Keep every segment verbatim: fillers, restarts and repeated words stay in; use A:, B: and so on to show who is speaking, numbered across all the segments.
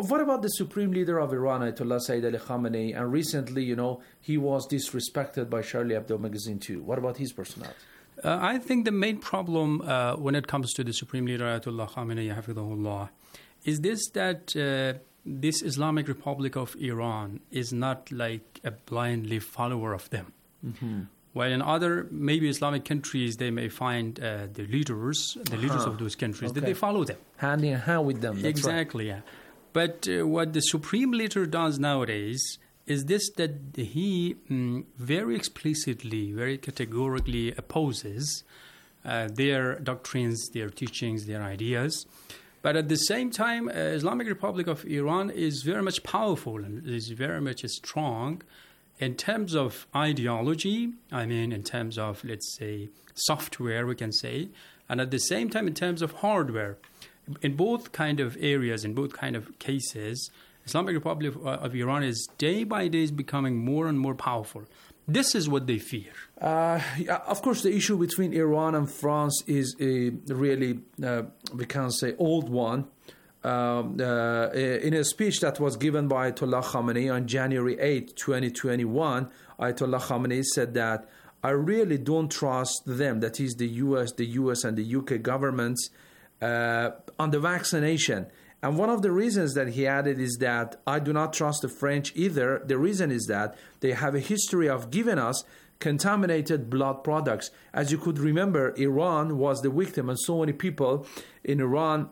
A: what about the supreme leader of Iran, Ayatollah Sayyid Ali Khamenei? And recently, you know, he was disrespected by Charlie Hebdo magazine too. What about his personality?
B: Uh, I think the main problem uh, when it comes to the supreme leader, Ayatollah Khamenei, Hafidhahullah, is this that uh, this Islamic Republic of Iran is not like a blindly follower of them. Mm-hmm. While in other, maybe Islamic countries, they may find uh, the leaders, the leaders uh-huh. of those countries, okay. that they follow them.
A: Hand in hand with them. That's
B: exactly,
A: right.
B: yeah. But uh, what the supreme leader does nowadays is this, that he mm, very explicitly, very categorically opposes uh, their doctrines, their teachings, their ideas. But at the same time, uh, Islamic Republic of Iran is very much powerful and is very much strong in terms of ideology, I mean, in terms of, let's say, software, we can say, and at the same time, in terms of hardware. In both kind of areas, in both kind of cases, Islamic Republic of, uh, of Iran is day by day becoming more and more powerful. This is what they fear.
A: Uh, yeah, of course, the issue between Iran and France is a really, uh, we can say, old one. Um, uh, in a speech that was given by Ayatollah Khamenei on January eighth, twenty twenty-one, Ayatollah Khamenei said that I really don't trust them, that is the U S, the U S and the U K governments, uh, on the vaccination. And one of the reasons that he added is that I do not trust the French either. The reason is that they have a history of giving us contaminated blood products. As you could remember, Iran was the victim, and so many people in Iran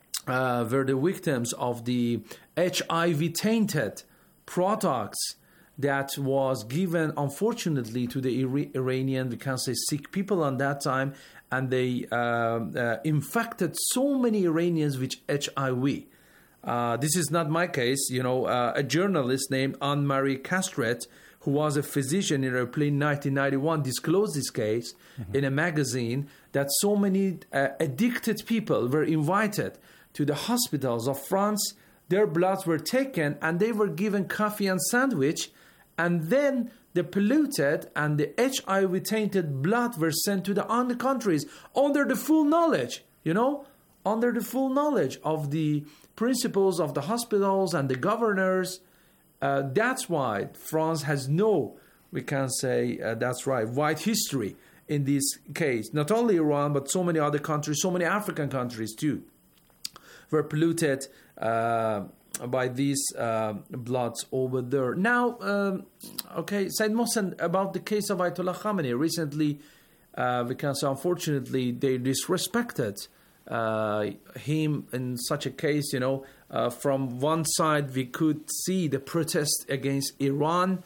A: Uh, were the victims of the H I V-tainted products that was given, unfortunately, to the Ira- Iranian, we can say, sick people on that time, and they uh, uh, infected so many Iranians with H I V. Uh, this is not my case. You know, uh, a journalist named Anne-Marie Castret, who was a physician in Airplane nineteen ninety-one, disclosed this case mm-hmm. in a magazine, that so many uh, addicted people were invited to the hospitals of France. Their bloods were taken and they were given coffee and sandwich, and then the polluted and the H I V-tainted blood were sent to the other countries under the full knowledge, you know, under the full knowledge of the principals of the hospitals and the governors. Uh, that's why France has no, we can say, uh, that's right, white history in this case. Not only Iran, but so many other countries, so many African countries too, were polluted uh, by these uh, bloods over there. Now, um, okay, Said Mohsen, about the case of Ayatollah Khamenei. Recently, uh, we can say, unfortunately, they disrespected uh, him in such a case. You know, uh, from one side, we could see the protest against Iran,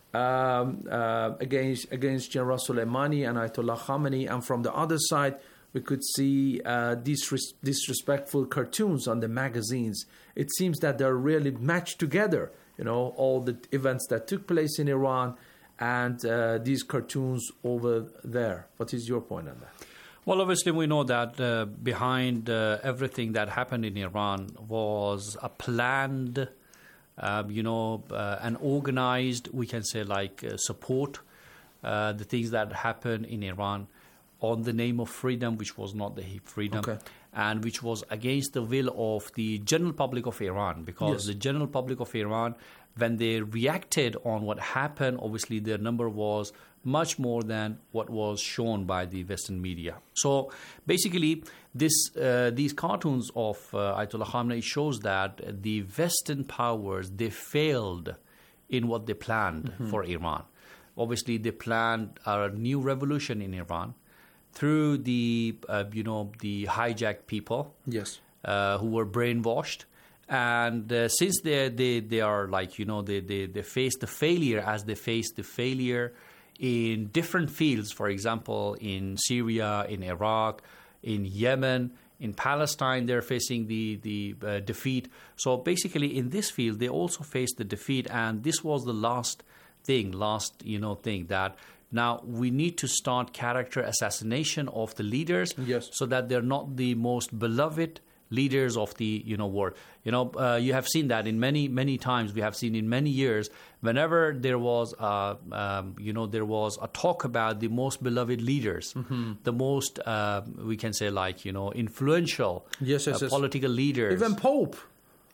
A: um, uh, against against General Soleimani and Ayatollah Khamenei, and from the other side, we could see uh, disres- disrespectful cartoons on the magazines. It seems that they're really matched together, you know, all the events that took place in Iran and uh, these cartoons over there. What is your point on that?
C: Well, obviously, we know that uh, behind uh, everything that happened in Iran was a planned, uh, you know, uh, an organized, we can say, like uh, support, uh, the things that happened in Iran on the name of freedom, which was not the freedom, okay. and which was against the will of the general public of Iran, because yes. the general public of Iran, when they reacted on what happened, obviously their number was much more than what was shown by the Western media. So basically, this uh, these cartoons of uh, Ayatollah Khamenei shows that the Western powers, they failed in what they planned mm-hmm. for Iran. Obviously, they planned a new revolution in Iran through the, uh, you know, the hijacked people,
A: yes,
C: uh, who were brainwashed. And uh, since they they they are like, you know, they, they, they face the failure as they face the failure in different fields, for example, in Syria, in Iraq, in Yemen, in Palestine, they're facing the, the uh, defeat. So basically in this field, they also faced the defeat. And this was the last thing, last, you know, thing that now we need to start character assassination of the leaders
A: yes.
C: so that they're not the most beloved leaders of the, you know, world. You know, uh, you have seen that in many, many times. We have seen in many years, whenever there was, uh, um, you know, there was a talk about the most beloved leaders, mm-hmm. the most, uh, we can say, like, you know, influential
A: yes, yes,
C: uh,
A: yes.
C: political leaders.
A: Even Pope.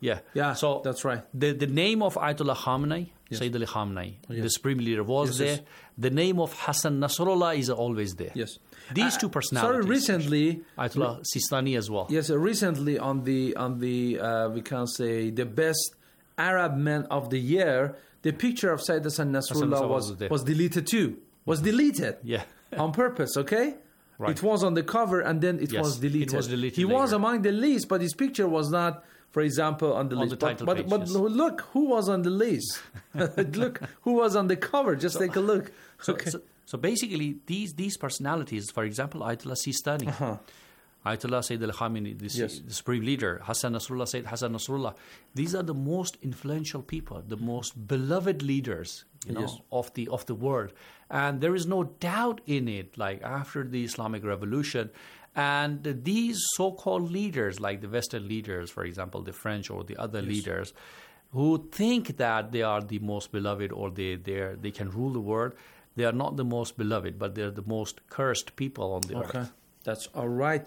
C: Yeah.
A: Yeah,
C: So
A: that's right.
C: The the name of Ayatollah Khamenei,
A: Yes.
C: Sayyid Ali Khamenei,
A: Yes.
C: the supreme leader, was
A: Yes,
C: there.
A: yes.
C: The name of Hassan Nasrallah is always there.
A: Yes.
C: These
A: Uh,
C: two personalities.
A: Sorry, recently,
C: Ayatollah Sistani as well.
A: yes, uh, recently on the on the uh, we can say the best Arab man of the year, the picture of Sayyid Hassan Nasrallah
C: Nasrallah
A: was
C: was there.
A: was deleted too. Was deleted.
C: Yeah.
A: On purpose, okay?
C: Right.
A: It was on the cover and then it
C: Yes,
A: was
C: it
A: deleted.
C: was deleted
A: He was
C: later.
A: among the list, but his picture was not, for example, on the
C: On
A: list.
C: the
A: But-
C: title
A: but
C: page,
A: but,
C: yes.
A: look who was on the list. Look who was on the cover. Just take a look.
C: So,
A: Okay.
C: so, so basically, these these personalities, for example, Ayatollah Sistani,
A: Uh-huh.
C: Ayatollah Sayyid Ali Khamenei, the,
A: Yes.
C: the supreme leader, Hassan Nasrallah, Sayyid Hassan Nasrallah, these are the most influential people, the most beloved leaders, you know,
A: Yes.
C: of the of the world, and there is no doubt in it. Like after the Islamic Revolution, and these so-called leaders, like the Western leaders, for example, the French or the other leaders, who think that they are the most beloved or they they they can rule the world, they are not the most beloved, but they're the most cursed people on the
A: Okay,
C: earth.
A: that's all right.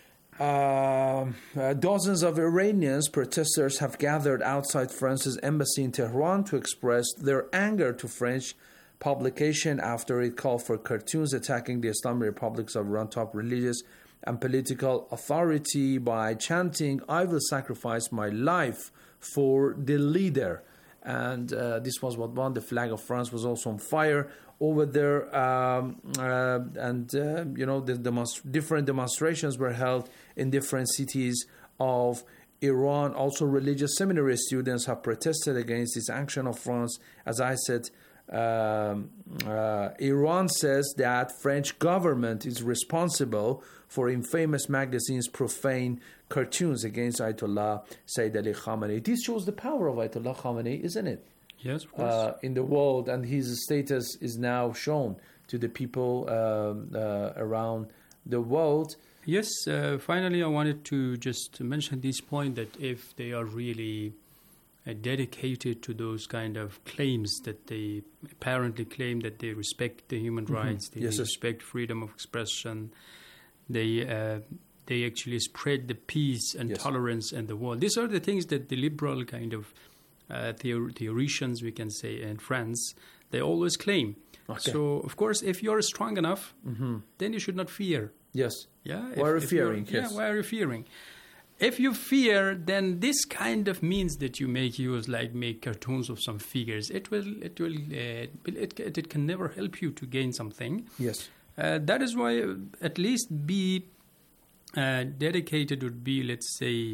A: Um, uh, dozens of Iranians protesters have gathered outside France's embassy in Tehran to express their anger to French publication after it called for cartoons attacking the Islamic Republics of Iran top religious and political authority by chanting, "I will sacrifice my life for the leader." And uh, this was what one. The flag of France was also on fire over there, um, uh, and uh, you know the demonst- different demonstrations were held in different cities of Iran. Also, religious seminary students have protested against this action of France. As I said, um, uh, Iran says that French government is responsible for infamous magazine's profane cartoons against Ayatollah Sayyid Ali Khamenei. This shows the power of Ayatollah Khamenei, isn't it?
B: Yes, of course.
A: Uh, in the world, and his status is now shown to the people um, uh, around the world.
B: Yes, uh, finally, I wanted to just mention this point that if they are really uh, dedicated to those kind of claims that they apparently claim that they respect the human rights, they
A: Yes, yes.
B: respect freedom of expression, they uh, they actually spread the peace and
A: Yes.
B: tolerance in the world. These are the things that the liberal kind of uh, theor- theoreticians, we can say, in France, they always claim.
A: Okay.
B: So, of course, if you're strong enough, then you should not fear.
A: Yes.
B: Yeah.
A: Why are you
B: you're-
A: fearing?
B: Yeah,
A: Yes.
B: why are you fearing? If you fear, then this kind of means that you make use, like make cartoons of some figures. It will, it will, uh, it, it, it can never help you to gain something.
A: Yes.
B: Uh, that is why, uh, at least be uh, dedicated, would be, let's say,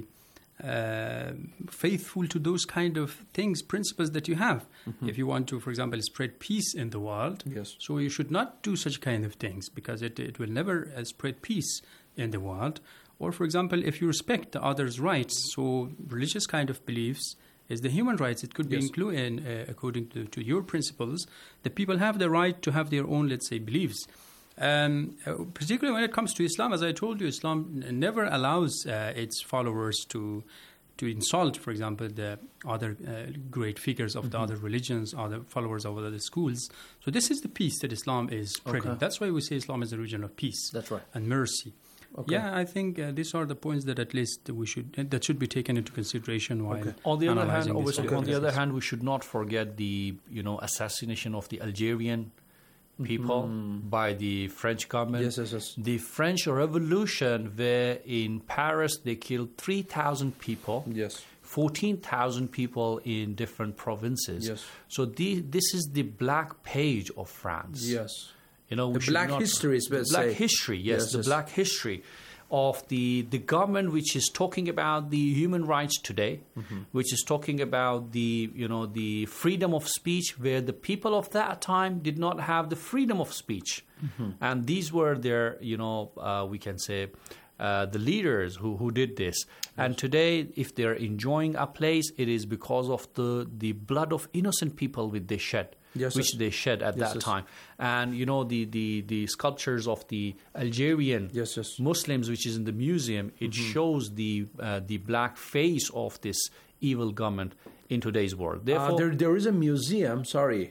B: uh, faithful to those kind of things, principles that you have. If you want to, for example, spread peace in the world,
A: Yes.
B: so you should not do such kind of things because it, it will never uh, spread peace in the world. Or, for example, if you respect the other's rights, so religious kind of beliefs is the human rights. It could be
A: Yes.
B: included uh, according to, to your principles. The people have the right to have their own, let's say, beliefs. Um, uh, particularly when it comes to Islam, as I told you, Islam n- never allows uh, its followers to to insult, for example, the other uh, great figures of the other religions, other followers of other schools. So this is the peace that Islam is spreading.
A: Okay.
B: That's why we say Islam is a religion of peace
A: That's right.
B: and mercy.
A: Okay.
B: Yeah, I think uh, these are the points that at least we should that should be taken into consideration while
A: Okay.
C: On the other hand,
B: analyzing this
C: obviously,
B: whole
C: on the other
B: process.
C: hand, we should not forget the you know assassination of the Algerian people by the French government.
A: Yes, yes, yes.
C: The French Revolution, where in Paris they killed three thousand people.
A: Yes.
C: fourteen thousand people in different provinces.
A: Yes.
C: So the, this is the black page of France.
A: Yes.
C: You know, we
A: The
C: should
A: black
C: not-
A: history is
C: the
A: best
C: black
A: say.
C: history. Yes,
A: Yes,
C: the
A: yes.
C: black history of the the government, which is talking about the human rights today,
A: Mm-hmm.
C: which is talking about the you know the freedom of speech, where the people of that time did not have the freedom of speech,
A: Mm-hmm.
C: and these were their you know uh, we can say. Uh, the leaders who, who did this. And today, if they're enjoying a place, it is because of the, the blood of innocent people which they shed,
A: Yes,
C: which
A: yes.
C: they shed at
A: Yes,
C: that
A: yes.
C: time. And, you know, the, the, the sculptures of the Algerian
A: Yes, yes.
C: Muslims, which is in the museum, it shows the, uh, the black face of this evil government in today's world. Therefore,
A: Uh, there, there is a museum, sorry.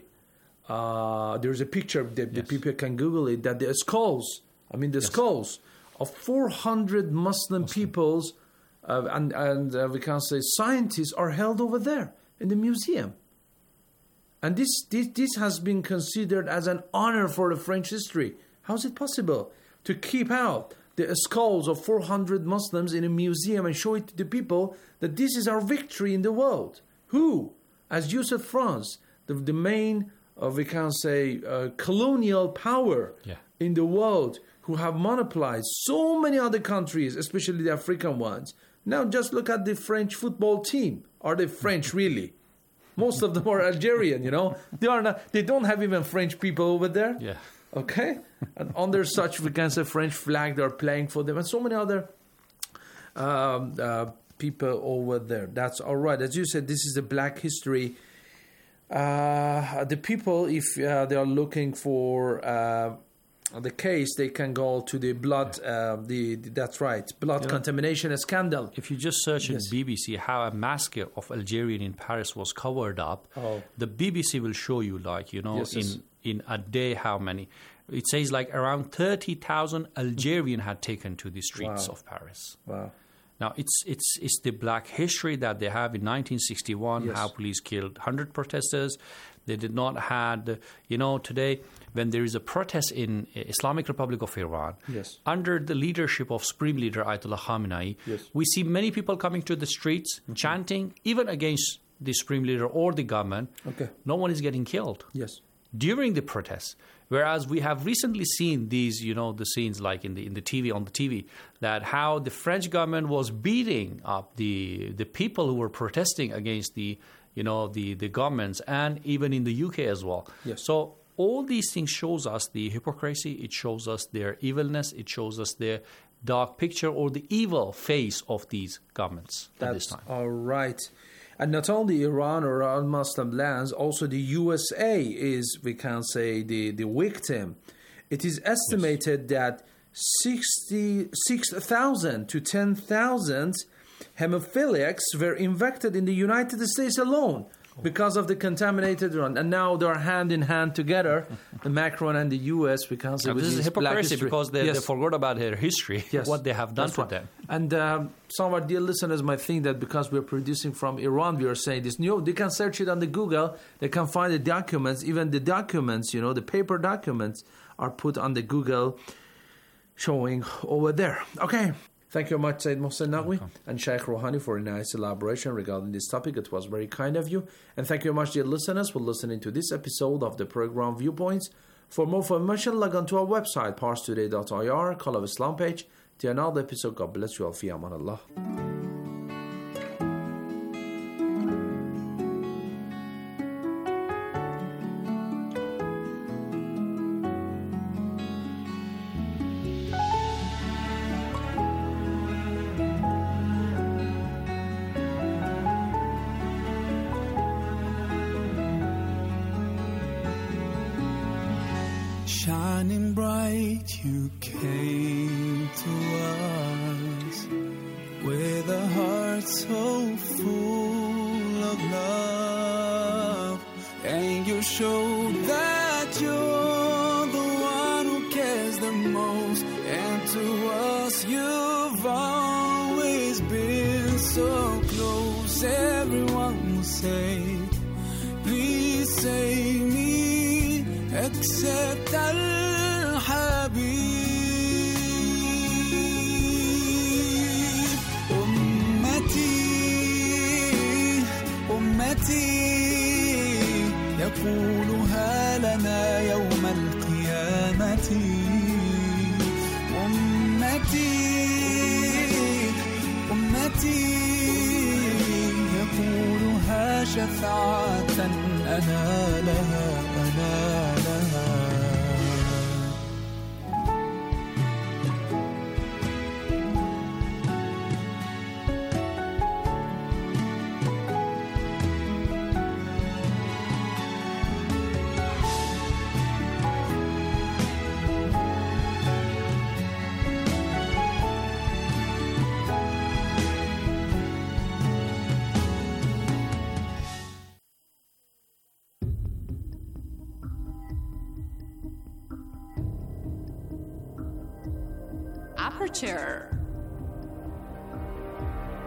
A: Uh, there's a picture that the
C: Yes.
A: people can Google it, that the skulls, I mean the skulls of four hundred Muslim, peoples uh, and, and uh, we can say scientists are held over there in the museum. And this, this, this has been considered as an honor for the French history. How is it possible to keep out the skulls of four hundred Muslims in a museum and show it to the people that this is our victory in the world? Who? As you said, France, the, the main, uh, we can say, uh, colonial power
C: yeah.
A: in the world, who have monopolized so many other countries, especially the African ones. Now just look at the French football team. Are they French really? Most of them are Algerian, you know. They are not. They don't have even French people over there.
C: Yeah.
A: Okay. And under such, we can say, French flag, they're playing for them, and so many other um, uh, people over there. That's all right. As you said, this is a black history. Uh, the people, if uh, they are looking for uh, the case, they can go to the blood. Uh, the, the that's right, blood
C: you know,
A: contamination scandal.
C: If you just search
A: yes.
C: in B B C how a massacre of Algerian in Paris was covered up,
A: oh.
C: the B B C will show you, like you know,
A: yes,
C: in
A: yes.
C: in a day how many. It says like around thirty thousand Algerian had taken to the streets
A: wow.
C: of Paris.
A: Wow.
C: Now, it's it's it's the black history that they have in nineteen sixty-one,
A: yes.
C: how police killed one hundred protesters. They did not had, you know, today when there is a protest in Islamic Republic of Iran,
A: yes.
C: under the leadership of Supreme Leader Ayatollah Khamenei,
A: yes.
C: we see many people coming to the streets, mm-hmm. chanting, even against the Supreme Leader or the government.
A: Okay.
C: No one is getting killed.
A: Yes.
C: During the protests. Whereas we have recently seen these, you know, the scenes like in the in the T V, on the T V, that how the French government was beating up the the people who were protesting against the, you know, the, the governments, and even in the U K as well.
A: Yes.
C: So all these things shows us the hypocrisy, it shows us their evilness, it shows us their dark picture or the evil face of these governments
A: That's
C: at this time.
A: All right. And not only Iran or all Muslim lands, also the U S A is, we can say, the, the victim. It is estimated yes. that sixty-six thousand to ten thousand hemophiliacs were infected in the United States alone because of the contaminated Iran. And now they are hand in hand together, the Macron and the U S, we can say.
C: Now, this is hypocrisy because they,
A: yes.
C: they forgot about their history,
A: yes.
C: what they have done
A: That's
C: to
A: right.
C: them.
A: And um, some of our dear listeners might think that because we're producing from Iran, we are saying this. No, they can search it on the Google. They can find the documents. Even the documents, you know, the paper documents are put on the Google showing over there. Okay. Thank you very much, Sayyid Mohsen Naqvi and Sheikh Rouhani, for a nice elaboration regarding this topic. It was very kind of you. And thank you very much, dear listeners, for listening to this episode of the program Viewpoints. For more information, log on to our website, pars today dot I R, Call of Islam page. To another episode, God bless you all. Fi aman Allah.
D: Shining bright, you came to us with a heart so full of love, and you showed that you're the one who cares the most, and to us you've always been so close. Everyone will say, please save me, except Al-Habib. يقولها لنا يوم القيامة أمتي أمتي يقولها شفاعة أنا لها أنا لها.
E: Aperture.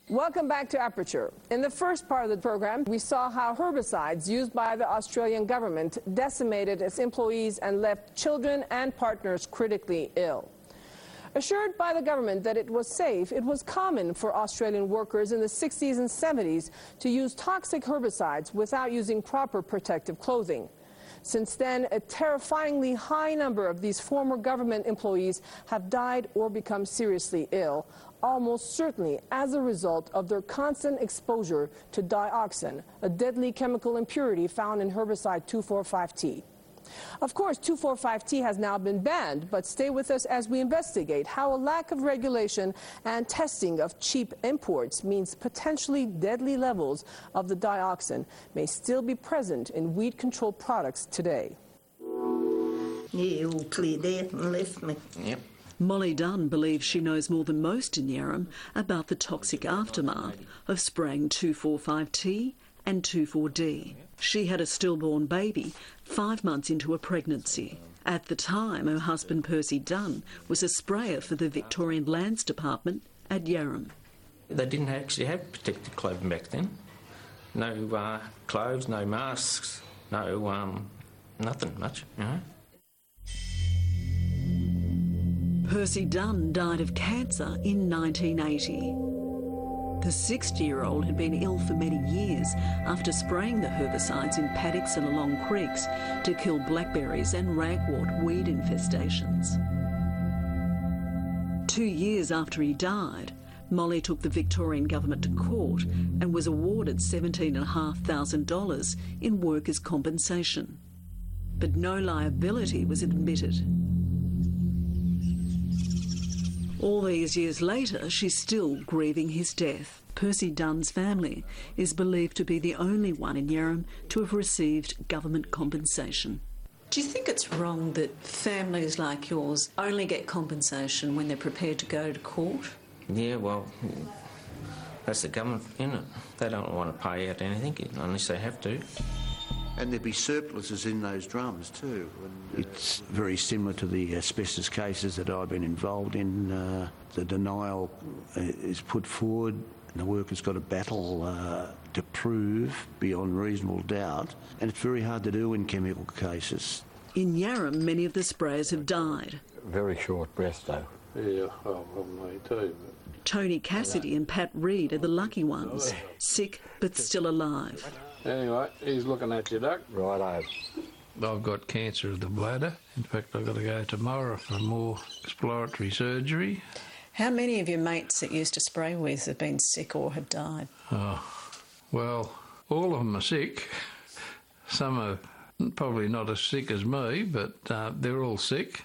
E: Welcome back to Aperture. In the first part of the program, we saw how herbicides used by the Australian government decimated its employees and left children and partners critically ill. Assured by the government that it was safe, it was common for Australian workers in the sixties and seventies to use toxic herbicides without using proper protective clothing. Since then, a terrifyingly high number of these former government employees have died or become seriously ill, almost certainly as a result of their constant exposure to dioxin, a deadly chemical impurity found in herbicide two four five T. Of course, two four five T has now been banned, but stay with us as we investigate how a lack of regulation and testing of cheap imports means potentially deadly levels of the dioxin may still be present in weed control products today.
F: Yeah, all cleared out and left me.
G: Yep.
H: Molly Dunn believes she knows more than most in Yarram about the toxic aftermath of spraying two four five T and two four D. She had a stillborn baby five months into a pregnancy. At the time, her husband Percy Dunn was a sprayer for the Victorian Lands Department at Yarram.
G: They didn't actually have protective clothing back then. No uh, clothes, no masks, no um, nothing much, you know.
H: Percy Dunn died of cancer in nineteen eighty. The sixty-year-old had been ill for many years after spraying the herbicides in paddocks and along creeks to kill blackberries and ragwort weed infestations. Two years after he died, Molly took the Victorian government to court and was awarded seventeen thousand five hundred dollars in workers' compensation. But no liability was admitted. All these years later, she's still grieving his death. Percy Dunn's family is believed to be the only one in Yarram to have received government compensation.
I: Do you think it's wrong that families like yours only get compensation when they're prepared to go to court?
G: Yeah, well, that's the government, isn't it? They don't want to pay out anything unless they have to.
J: And there'd be surpluses in those drums too. And, uh, it's very similar to the asbestos cases that I've been involved in. Uh, the denial uh, is put forward and the worker's got to battle uh, to prove beyond reasonable doubt, and it's very hard to do in chemical cases.
H: In Yarram, many of the sprayers have died.
K: Very short breath though.
L: Yeah, oh, well, me too. But...
H: Tony Cassidy and Pat Reed are the lucky ones, sick but still alive.
L: Anyway, he's looking at you, Doc.
K: Righto.
L: I've got cancer of the bladder. In fact, I've got to go tomorrow for more exploratory surgery.
I: How many of your mates that used to spray with have been sick or have died?
L: Oh, well, all of them are sick. Some are probably not as sick as me, but uh, they're all sick.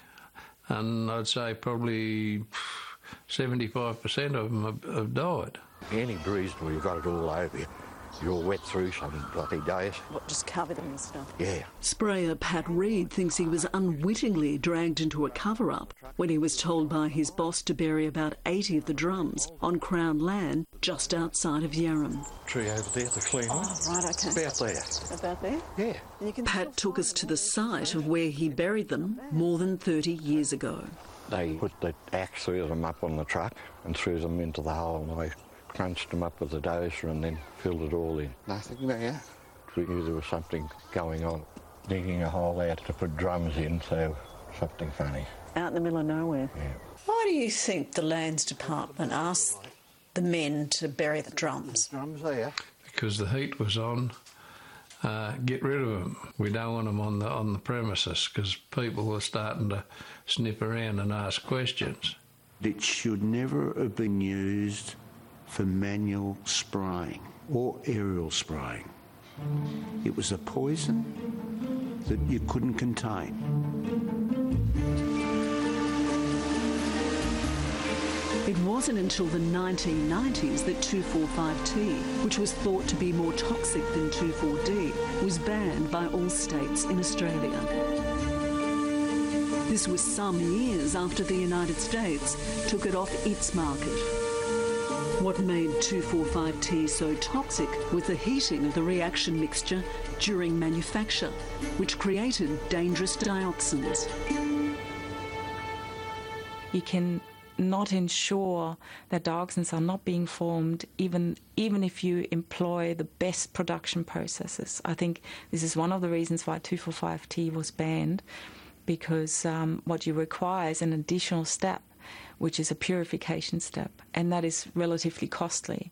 L: And I'd say probably seventy-five percent of them have, have died.
K: Any bruise where you've got it all over you. You're wet through some bloody days.
I: What, just covered in stuff?
K: Yeah.
H: Sprayer Pat Reed thinks he was unwittingly dragged into a cover-up when he was told by his boss to bury about eighty of the drums on Crown land just outside of Yarram.
K: Tree over there to clean up.
I: Oh, right, okay.
K: About there.
I: About there?
K: Yeah.
I: And you can
H: Pat took us to the site of where he buried them more than thirty years ago.
K: They put the axe through them up on the truck and threw them into the hole, and I crunched them up with a dozer and then filled it all in.
J: Nothing there.
K: We knew there was something going on, digging a hole out to put drums in, so something funny.
I: Out in the middle of nowhere?
K: Yeah.
I: Why do you think the Lands Department asked the men to bury the drums?
J: The drums there.
L: Because the heat was on. Uh, get rid of them. We don't want them on the on the premises because people were starting to snip around and ask questions.
J: It should never have been used for manual spraying or aerial spraying. It was a poison that you couldn't contain.
H: It wasn't until the nineteen nineties that two four five T, which was thought to be more toxic than two four D, was banned by all states in Australia. This was some years after the United States took it off its market. What made two four five T so toxic was the heating of the reaction mixture during manufacture, which created dangerous dioxins.
M: You can not ensure that dioxins are not being formed, even even if you employ the best production processes. I think this is one of the reasons why two four five T was banned, because um, what you require is an additional step, which is a purification step, and that is relatively costly.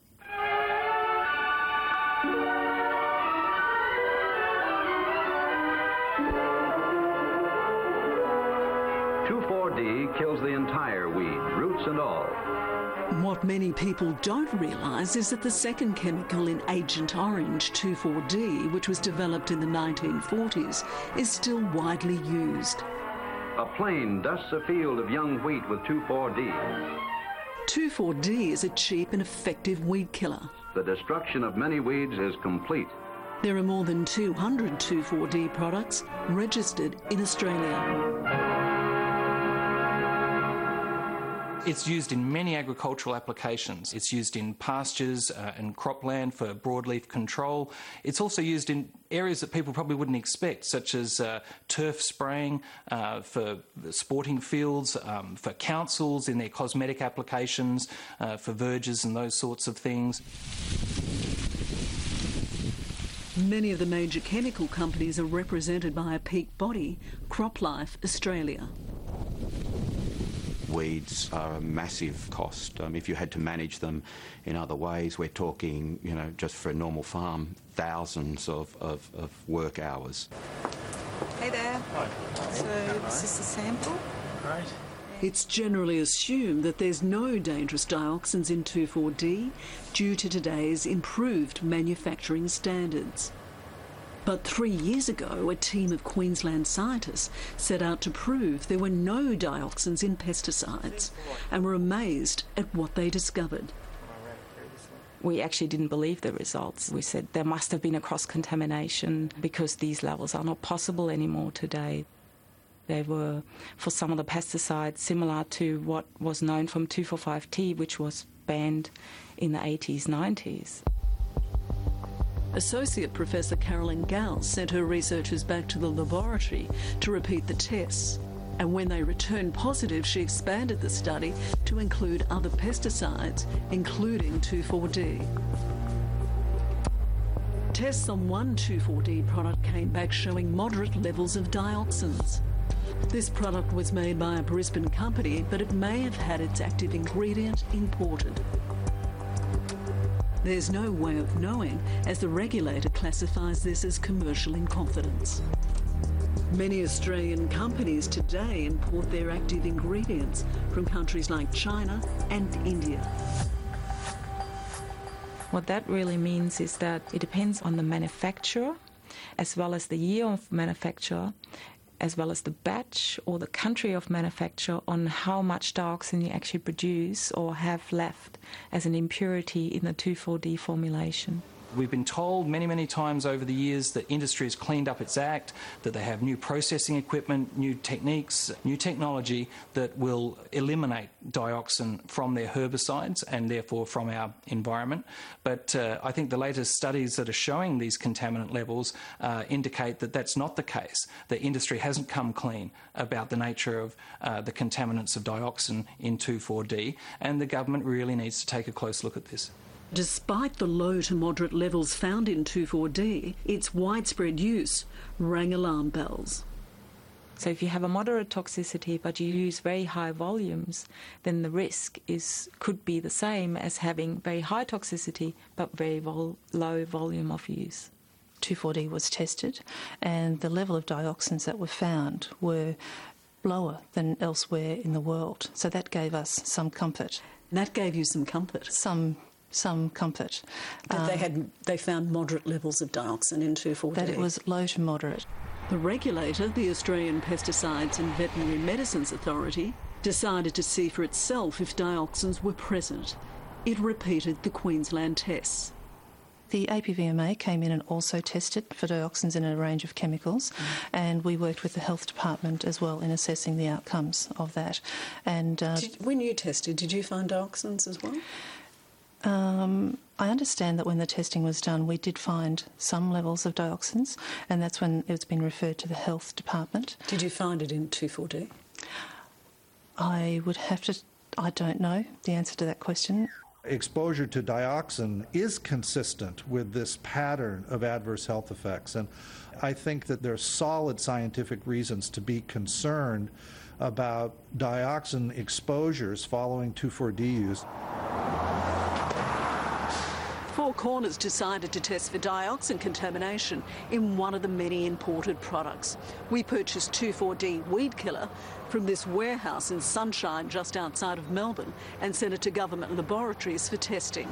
N: two four D kills the entire weed, roots and all.
H: What many people don't realise is that the second chemical in Agent Orange, two four D, which was developed in the nineteen forties, is still widely used.
N: A plane dusts a field of young wheat with two four D.
H: two four D is a cheap and effective weed killer.
N: The destruction of many weeds is complete.
H: There are more than two hundred two four D products registered in Australia.
O: It's used in many agricultural applications. It's used in pastures uh, and cropland for broadleaf control. It's also used in areas that people probably wouldn't expect, such as uh, turf spraying uh, for sporting fields, um, for councils in their cosmetic applications, uh, for verges and those sorts of things.
H: Many of the major chemical companies are represented by a peak body, CropLife Australia.
P: Weeds are a massive cost. Um, if you had to manage them in other ways, we're talking, you know, just for a normal farm, thousands of, of, of work hours.
Q: Hey there. Hi. So this is the sample.
O: Right.
H: It's generally assumed that there's no dangerous dioxins in two four D due to today's improved manufacturing standards. But three years ago, a team of Queensland scientists set out to prove there were no dioxins in pesticides and were amazed at what they discovered.
M: We actually didn't believe the results. We said there must have been a cross-contamination because these levels are not possible anymore today. They were, for some of the pesticides, similar to what was known from two four five T, which was banned in the eighties, nineties.
H: Associate Professor Carolyn Gauss sent her researchers back to the laboratory to repeat the tests. And when they returned positive, she expanded the study to include other pesticides, including two four D. Tests on one two four D product came back showing moderate levels of dioxins. This product was made by a Brisbane company, but it may have had its active ingredient imported. There's no way of knowing, as the regulator classifies this as commercial in confidence. Many Australian companies today import their active ingredients from countries like China and India.
M: What that really means is that it depends on the manufacturer, as well as the year of manufacture, as well as the batch or the country of manufacture, on how much dioxin you actually produce or have left as an impurity in the two four D formulation.
O: We've been told many, many times over the years that industry has cleaned up its act, that they have new processing equipment, new techniques, new technology that will eliminate dioxin from their herbicides and therefore from our environment. But uh, I think the latest studies that are showing these contaminant levels uh, indicate that that's not the case. The industry hasn't come clean about the nature of uh, the contaminants of dioxin in two four D, and the government really needs to take a close look at this.
H: Despite the low to moderate levels found in two four D, its widespread use rang alarm bells.
M: So if you have a moderate toxicity but you use very high volumes, then the risk is could be the same as having very high toxicity but very vol- low volume of use.
R: two four D was tested and the level of dioxins that were found were lower than elsewhere in the world. So that gave us some comfort.
H: That gave you some comfort?
R: Some some comfort.
H: That
R: um,
H: they had they found moderate levels of dioxin in two four D?
R: That it was low to moderate.
H: The regulator, the Australian Pesticides and Veterinary Medicines Authority, decided to see for itself if dioxins were present. It repeated the Queensland tests.
R: The A P V M A came in and also tested for dioxins in a range of chemicals, mm. and we worked with the health department as well in assessing the outcomes of that. And uh,
H: did, when you tested, did you find dioxins as well?
R: Um, I understand that when the testing was done, we did find some levels of dioxins, and that's when it's been referred to the health department.
H: Did you find it in two four D?
R: I would have to I don't know the answer to that question.
S: Exposure to dioxin is consistent with this pattern of adverse health effects, and I think that there are solid scientific reasons to be concerned about dioxin exposures following two four D use.
H: Four Corners decided to test for dioxin contamination in one of the many imported products. We purchased two four D weed killer from this warehouse in Sunshine just outside of Melbourne and sent it to government laboratories for testing.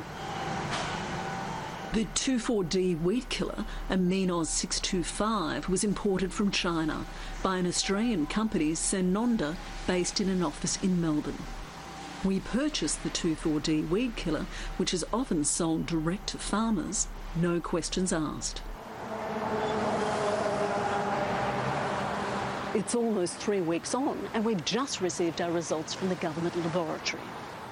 H: The two four D weed killer, Aminos six two five, was imported from China by an Australian company, Senonda, based in an office in Melbourne. We purchased the two four D weed killer, which is often sold direct to farmers, no questions asked. It's almost three weeks on, and we've just received our results from the government laboratory.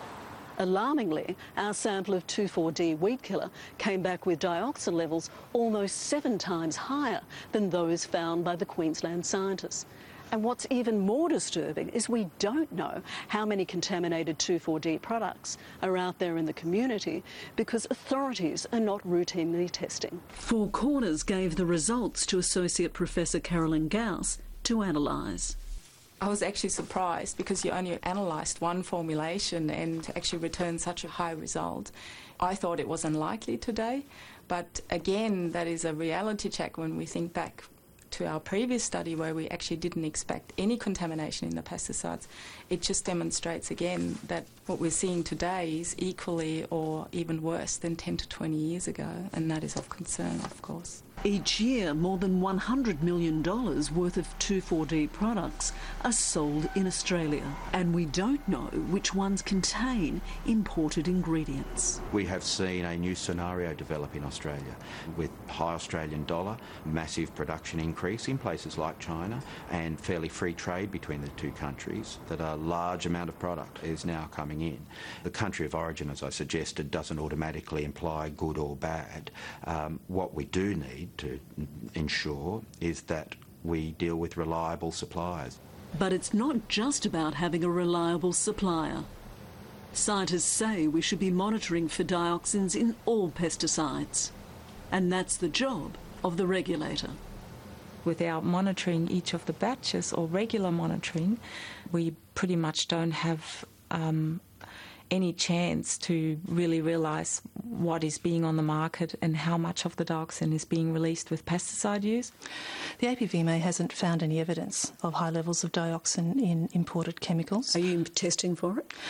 H: Alarmingly, our sample of two four D weed killer came back with dioxin levels almost seven times higher than those found by the Queensland scientists. And what's even more disturbing is we don't know how many contaminated two four D products are out there in the community because authorities are not routinely testing. Four Corners gave the results to Associate Professor Carolyn Gauss to analyse.
M: I was actually surprised because you only analysed one formulation and actually returned such a high result. I thought it was unlikely today, but again, that is a reality check when we think back to our previous study where we actually didn't expect any contamination in the pesticides. It just demonstrates again that what we're seeing today is equally or even worse than ten to twenty years ago, and that is of concern, of course.
H: Each year, more than one hundred million dollars worth of two four D products are sold in Australia, and we don't know which ones contain imported ingredients.
P: We have seen a new scenario develop in Australia with high Australian dollar, massive production increase in places like China, and fairly free trade between the two countries, that a large amount of product is now coming in. The country of origin, as I suggested, doesn't automatically imply good or bad. Um, what we do need to ensure is that we deal with reliable suppliers.
H: But it's not just about having a reliable supplier. Scientists say we should be monitoring for dioxins in all pesticides, and that's the job of the regulator.
M: Without monitoring each of the batches or regular monitoring, we pretty much don't have um, any chance to really realise what is being on the market and how much of the dioxin is being released with pesticide use.
R: The A P V M A hasn't found any evidence of high levels of dioxin in imported chemicals.
H: Are you testing for it?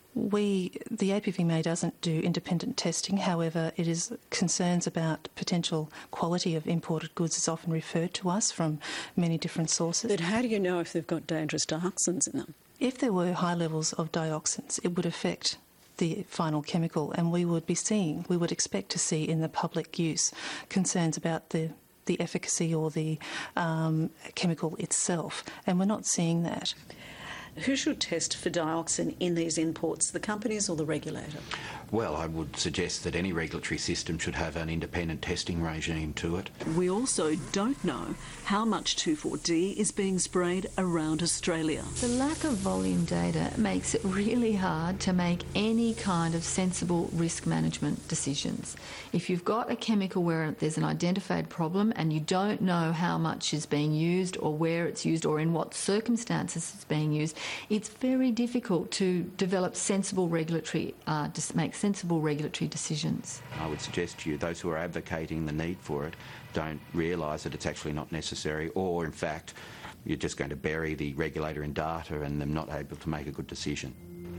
R: We, the A P V M A doesn't do independent testing. However, it is concerns about potential quality of imported goods is often referred to us from many different sources.
H: But how do you know if they've got dangerous dioxins in them?
R: If there were high levels of dioxins, it would affect the final chemical, and we would be seeing, we would expect to see in the public use concerns about the, the efficacy or the um, chemical itself, and we're not seeing that.
H: Who should test for dioxin in these imports, the companies or the regulator?
P: Well, I would suggest that any regulatory system should have an independent testing regime to it.
H: We also don't know how much two four D is being sprayed around Australia.
T: The lack of volume data makes it really hard to make any kind of sensible risk management decisions. If you've got a chemical where there's an identified problem and you don't know how much is being used or where it's used or in what circumstances it's being used, it's very difficult to develop sensible regulatory, uh, to make sensible regulatory decisions.
P: I would suggest to you, those who are advocating the need for it don't realise that it's actually not necessary, or in fact you're just going to bury the regulator in data and them not able to make a good decision.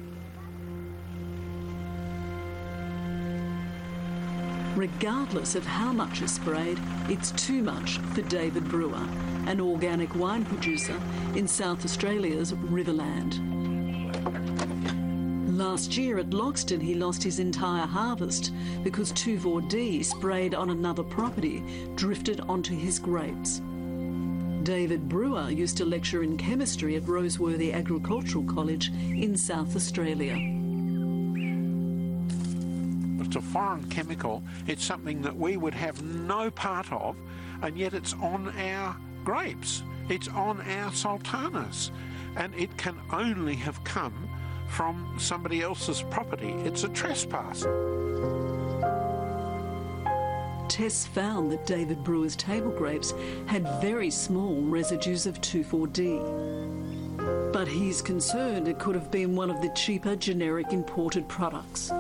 H: Regardless of how much is sprayed, it's too much for David Brewer, an organic wine producer in South Australia's Riverland. Last year at Loxton, he lost his entire harvest because two four D sprayed on another property drifted onto his grapes. David Brewer used to lecture in chemistry at Roseworthy Agricultural College in South Australia.
U: It's a foreign chemical. It's something that we would have no part of, and yet it's on our grapes. It's on our sultanas, and it can only have come from somebody else's property. It's a trespass.
H: Tests found that David Brewer's table grapes had very small residues of two four D. But he's concerned it could have been one of the cheaper generic imported products.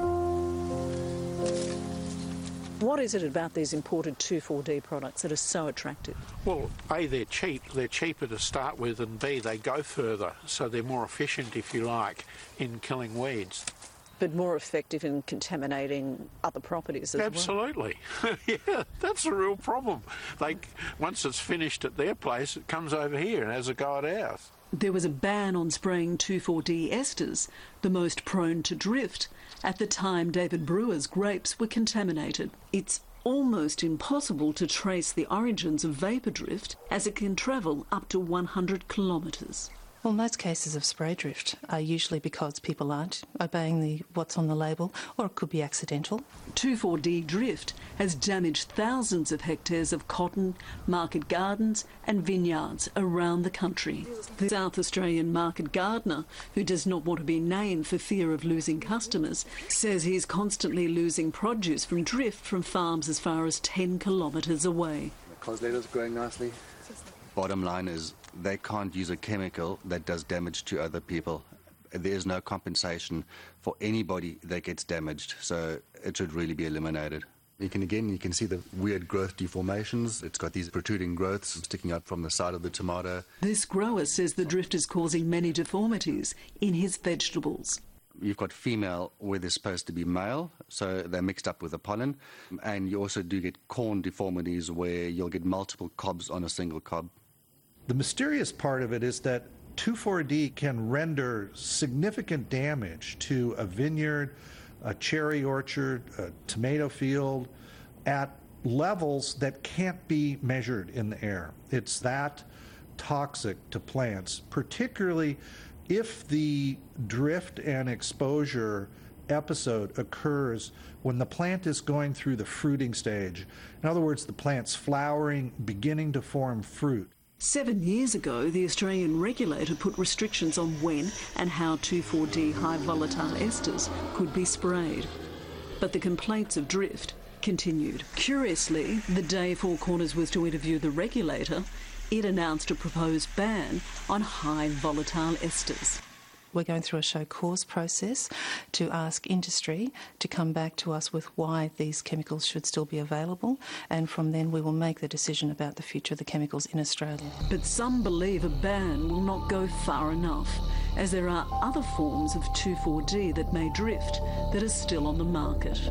H: What is it about these imported two four D products that are so attractive?
U: Well, A, they're cheap. They're cheaper to start with, and B, they go further, so they're more efficient, if you like, in killing weeds.
H: But more effective in contaminating other properties as
U: Absolutely. well. Absolutely. Yeah, that's a real problem. They, once it's finished at their place, it comes over here and has a go at ours.
H: There was a ban on spraying two four D esters, the most prone to drift, at the time David Brewer's grapes were contaminated. It's almost impossible to trace the origins of vapour drift, as it can travel up to one hundred kilometres.
R: Well, most cases of spray drift are usually because people aren't obeying the what's on the label, or it could be accidental.
H: two four D drift has damaged thousands of hectares of cotton, market gardens and vineyards around the country. The South Australian market gardener, who does not want to be named for fear of losing customers, says he's constantly losing produce from drift from farms as far as ten kilometres away.
B: The coslaters growing nicely. Bottom line is, they can't use a chemical that does damage to other people. There is no compensation for anybody that gets damaged, so it should really be eliminated. You can again, you can see the weird growth deformations. It's got these protruding growths sticking out from the side of the tomato.
H: This grower says the drift is causing many deformities in his vegetables.
B: You've got female where they're supposed to be male, so they're mixed up with the pollen. And you also do get corn deformities where you'll get multiple cobs on a single cob.
S: The mysterious part of it is that two four D can render significant damage to a vineyard, a cherry orchard, a tomato field, at levels that can't be measured in the air. It's that toxic to plants, particularly if the drift and exposure episode occurs when the plant is going through the fruiting stage. In other words, the plant's flowering, beginning to form fruit.
H: Seven years ago, the Australian regulator put restrictions on when and how two four D high volatile esters could be sprayed. But the complaints of drift continued. Curiously, the day Four Corners was to interview the regulator, it announced a proposed ban on high volatile esters.
R: We're going through a show cause process to ask industry to come back to us with why these chemicals should still be available, and from then we will make the decision about the future of the chemicals in Australia.
H: But some believe a ban will not go far enough, as there are other forms of two four D that may drift that are still on the market.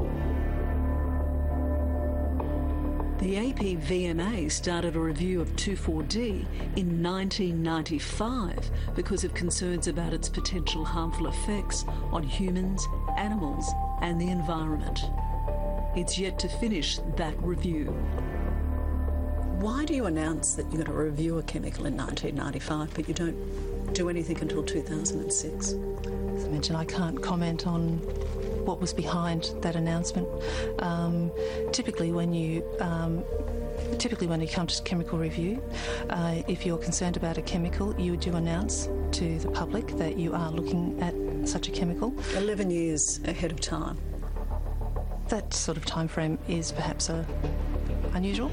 H: The A P V M A started a review of two four D in nineteen ninety-five because of concerns about its potential harmful effects on humans, animals and the environment. It's yet to finish that review. Why do you announce that you're going to review a chemical in nineteen ninety-five but you don't do anything until two thousand six?
R: As I mentioned, I can't comment on what was behind that announcement. Um, typically, when you um, typically when you come to chemical review, uh, if you're concerned about a chemical, you do announce to the public that you are looking at such a chemical.
H: Eleven years ahead of time.
R: That sort of time frame is perhaps uh, unusual.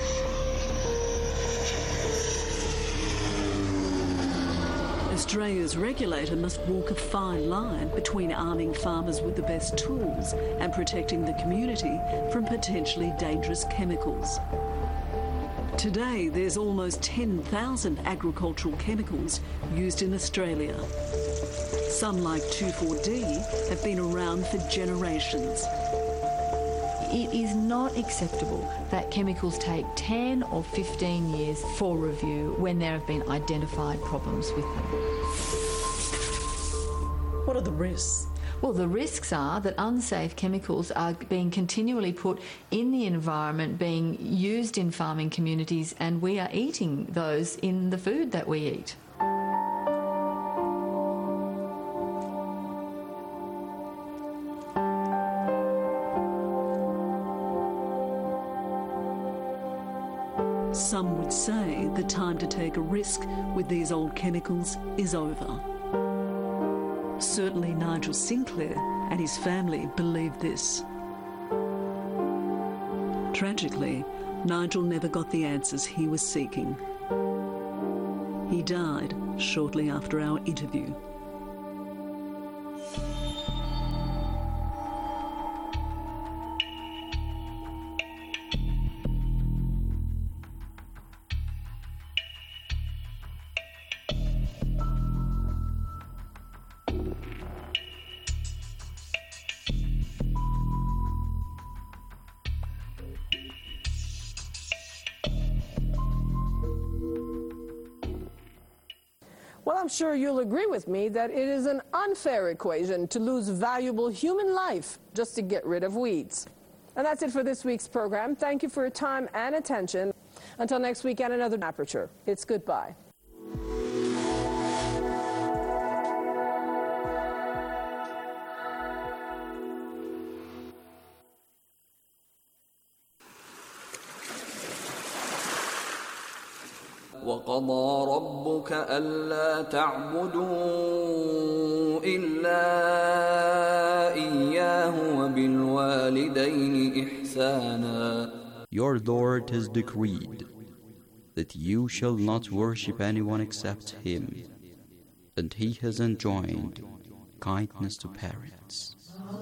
H: Australia's regulator must walk a fine line between arming farmers with the best tools and protecting the community from potentially dangerous chemicals. Today, there's almost ten thousand agricultural chemicals used in Australia. Some, like two four D, have been around for generations.
T: It is not acceptable that chemicals take ten or fifteen years for review when there have been identified problems with them.
H: What are the risks?
T: Well, the risks are that unsafe chemicals are being continually put in the environment, being used in farming communities, and we are eating those in the food that we eat.
H: Some would say the time to take a risk with these old chemicals is over. Certainly Nigel Sinclair and his family believed this. Tragically, Nigel never got the answers he was seeking. He died shortly after our interview.
E: Well, I'm sure you'll agree with me that it is an unfair equation to lose valuable human life just to get rid of weeds. And that's it for this week's program. Thank you for your time and attention. Until next week and another Aperture, it's goodbye.
C: وقضى ربك ألا تعبدوا إلا إياه وبالوالدين إحسانا.
V: Your Lord has decreed that you shall not worship anyone except Him, and He has enjoined kindness to parents.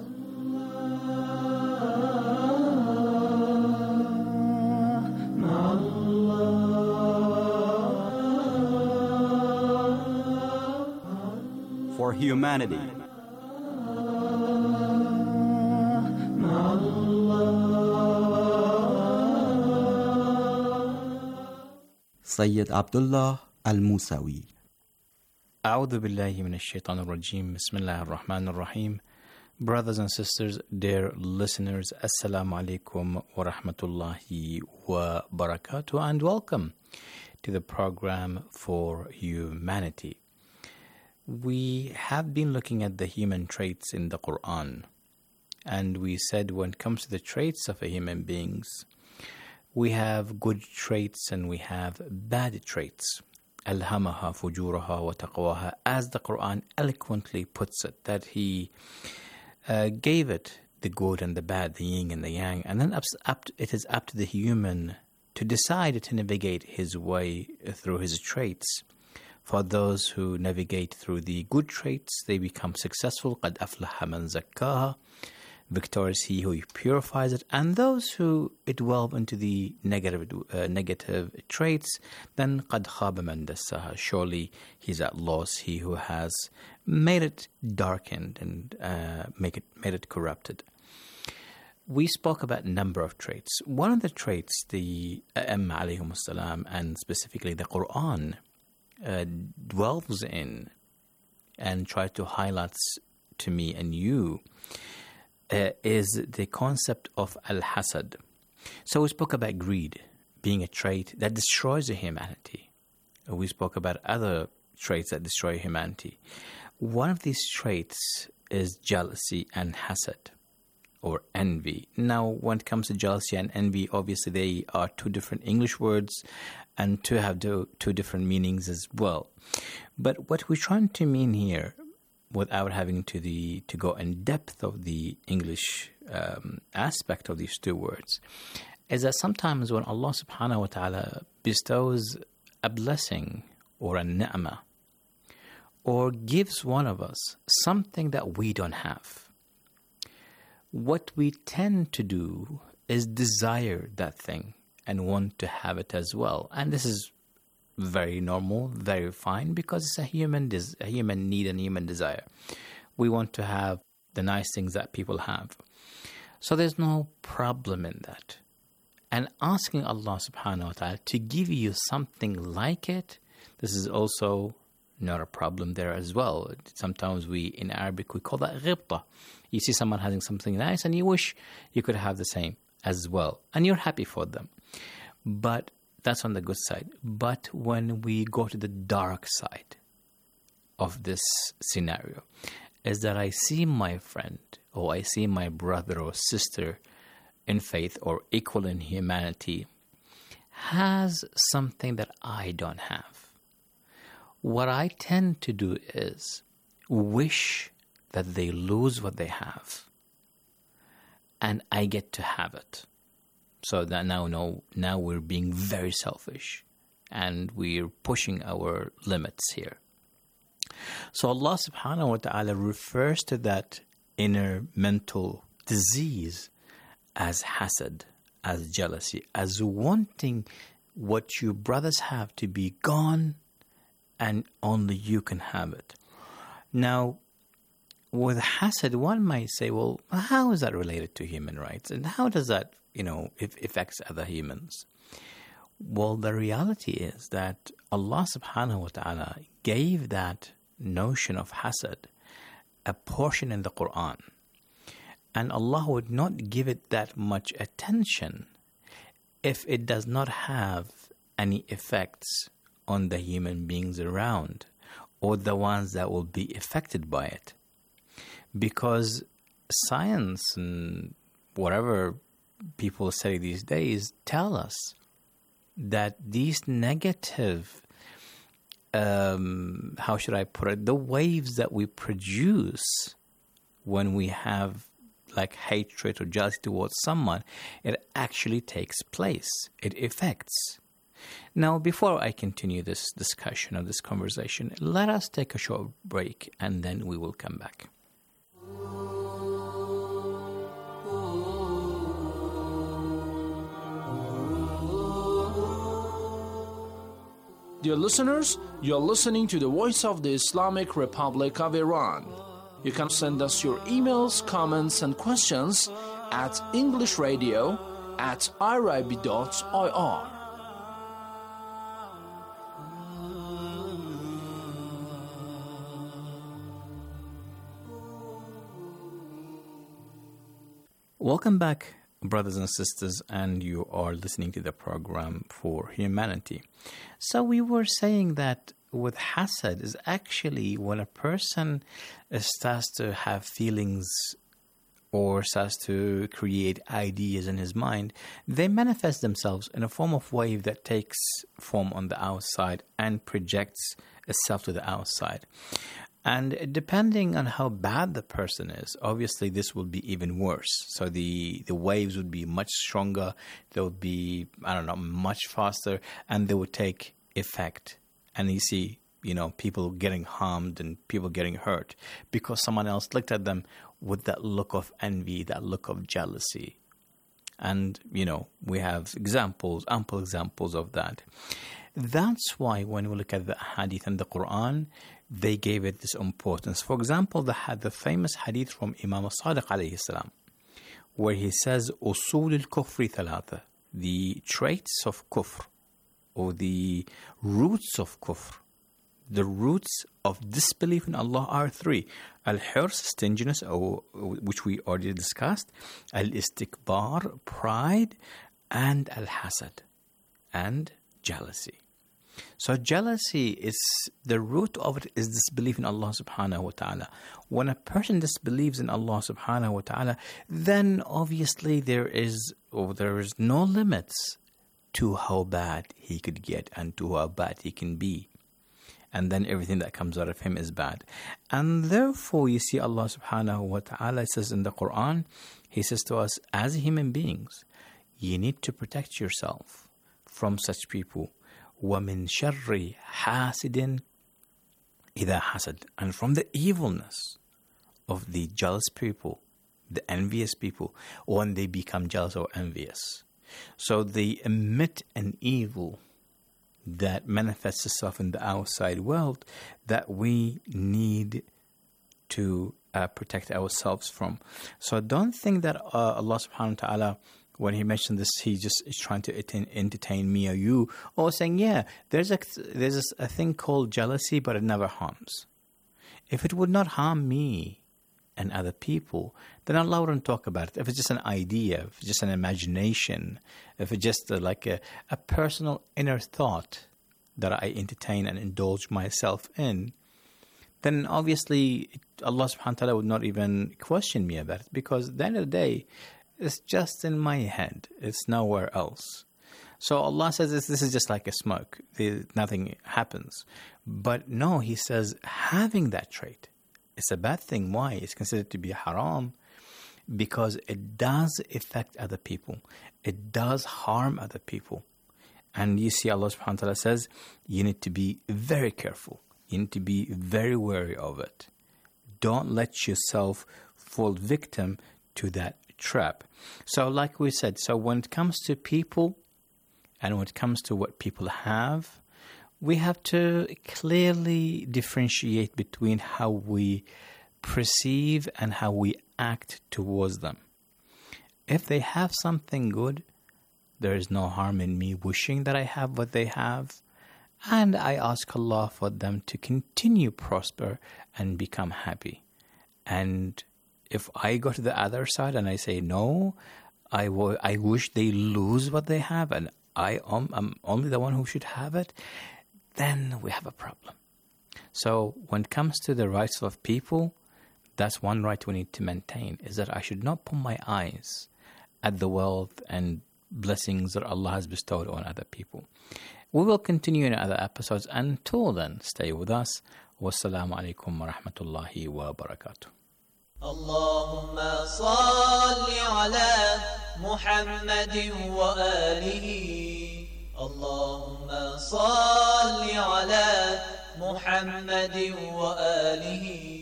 V: For humanity, Sayyid Abdullah Al-Musawi.
W: A'udhu billahi minash shaitanir rajim. Bismillahir rahmanir rahim. Brothers and sisters, dear listeners, Assalamu alaikum wa rahmatullahi wa barakatuh, and welcome to the program For Humanity. We have been looking at the human traits in the Quran, and we said when it comes to the traits of a human beings, we have good traits and we have bad traits. Alhamaha fujuraha wa taqwaha, as the Quran eloquently puts it, that He uh, gave it the good and the bad, the yin and the yang, and then up, up to, it is up to the human to decide to navigate his way through his traits. For those who navigate through the good traits, they become successful. قَدْ أَفْلَحَ مَنْ زَكَّاهَا, victorious he who purifies it. And those who delve into the negative uh, negative traits, then قَدْ خَابَ مَنْ دَسَّاهَا, surely he's at loss, he who has made it darkened and uh, make it made it corrupted. We spoke about a number of traits. One of the traits the A'imma alayhum as-salam, and specifically the Quran, Uh, dwells in and try to highlight to me and you uh, is the concept of al-hasad. So we spoke about greed being a trait that destroys humanity. We spoke about other traits that destroy humanity. One of these traits is jealousy and hasad, or envy. Now, when it comes to jealousy and envy, obviously they are two different English words and to have two, two different meanings as well. But what we're trying to mean here, without having to the to go in depth of the English um, aspect of these two words, is that sometimes when Allah subhanahu wa ta'ala bestows a blessing or a ni'mah, or gives one of us something that we don't have, what we tend to do is desire that thing and want to have it as well. And this is very normal, very fine, because it's a human des- a human need and human desire. We want to have the nice things that people have. So there's no problem in that. And asking Allah subhanahu wa ta'ala to give you something like it, this is also not a problem there as well. Sometimes we, in Arabic, we call that ghibta. You see someone having something nice and you wish you could have the same as well. And you're happy for them. But that's on the good side. But when we go to the dark side of this scenario, is that I see my friend or I see my brother or sister in faith or equal in humanity has something that I don't have. What I tend to do is, wish that they lose what they have, and I get to have it. So that now, no, now we're being very selfish, and we're pushing our limits here. So Allah subhanahu wa ta'ala refers to that inner mental disease as hasad, as jealousy, as wanting what your brothers have to be gone and only you can have it. Now, with hasad, one might say, well, how is that related to human rights? And how does that, you know, if affects other humans? Well, the reality is that Allah subhanahu wa ta'ala gave that notion of hasad a portion in the Quran. And Allah would not give it that much attention if it does not have any effects on the human beings around or the ones that will be affected by it. Because science and whatever people study these days tell us that these negative, um, how should I put it, the waves that we produce when we have like hatred or jealousy towards someone, it actually takes place. It affects. Now, before I continue this discussion or this conversation, let us take a short break and then we will come back.
A: Dear listeners, you're listening to the Voice of the Islamic Republic of Iran. You can send us your emails, comments, and questions at englishradio at irib dot I R.
W: Welcome back, brothers and sisters, and you are listening to the program For Humanity. So we were saying that with hasad is actually when a person starts to have feelings or starts to create ideas in his mind, they manifest themselves in a form of wave that takes form on the outside and projects itself to the outside. And depending on how bad the person is, obviously this will be even worse. So the, the waves would be much stronger, they would be, I don't know, much faster, and they would take effect. And you see, you know, people getting harmed and people getting hurt because someone else looked at them with that look of envy, that look of jealousy. And, you know, we have examples, ample examples of that. That's why when we look at the hadith and the Quran, they gave it this importance. For example, the, the famous hadith from Imam al-Sadiq alayhi salam, where he says, "Usul al-kufri thalatha," the traits of kufr, or the roots of kufr, the roots of disbelief in Allah are three. Al-hirs, stinginess, or, which we already discussed, al-istikbar, pride, and al-hasad, and jealousy. So jealousy is, the root of it is disbelief in Allah subhanahu wa ta'ala. When a person disbelieves in Allah subhanahu wa ta'ala, then obviously there is, or there is no limits to how bad he could get and to how bad he can be. And then everything that comes out of him is bad. And therefore you see Allah subhanahu wa ta'ala says in the Quran, He says to us, as human beings, you need to protect yourself from such people. وَمِن شَرِّ حَاسِدٍ إِذَا حَسَدٍ, and from the evilness of the jealous people, the envious people, when they become jealous or envious. So they emit an evil that manifests itself in the outside world that we need to uh, protect ourselves from. So don't think that uh, Allah subhanahu wa ta'ala, when He mentioned this, He just is trying to entertain, entertain me or you, or saying, yeah, there's a, there's a thing called jealousy, but it never harms. If it would not harm me and other people, then Allah wouldn't talk about it. If it's just an idea, if it's just an imagination, if it's just a, like a, a personal inner thought that I entertain and indulge myself in, then obviously Allah subhanahu wa ta'ala would not even question me about it, because at the end of the day, it's just in my head. It's nowhere else. So Allah says this, this is just like a smoke. Nothing happens. But no, He says having that trait, It's a bad thing. Why? It's considered to be haram because it does affect other people. It does harm other people. And you see Allah subhanahu wa ta'ala says, you need to be very careful. You need to be very wary of it. Don't let yourself fall victim to that trap. So like we said, so when it comes to people and when it comes to what people have, we have to clearly differentiate between how we perceive and how we act towards them. If they have something good, there is no harm in me wishing that I have what they have. And I ask Allah for them to continue prosper and become happy. And if I go to the other side and I say, no, I, w- I wish they lose what they have and I am I'm only the one who should have it, then we have a problem. So when it comes to the rights of people, that's one right we need to maintain, is that I should not put my eyes at the wealth and blessings that Allah has bestowed on other people. We will continue in other episodes. Until then, stay with us. Wassalamu alaikum wa rahmatullahi wa barakatuh.
D: اللهم صل على محمد وآله اللهم صل على محمد وآله.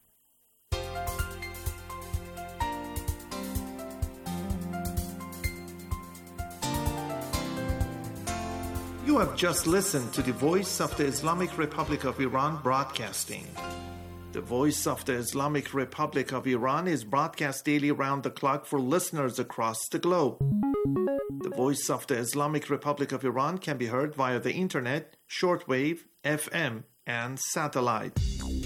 F: You have just listened to the Voice of the Islamic Republic of Iran broadcasting. The Voice of the Islamic Republic of Iran is broadcast daily around the clock for listeners across the globe. The Voice of the Islamic Republic of Iran can be heard via the internet, shortwave, F M, and satellite.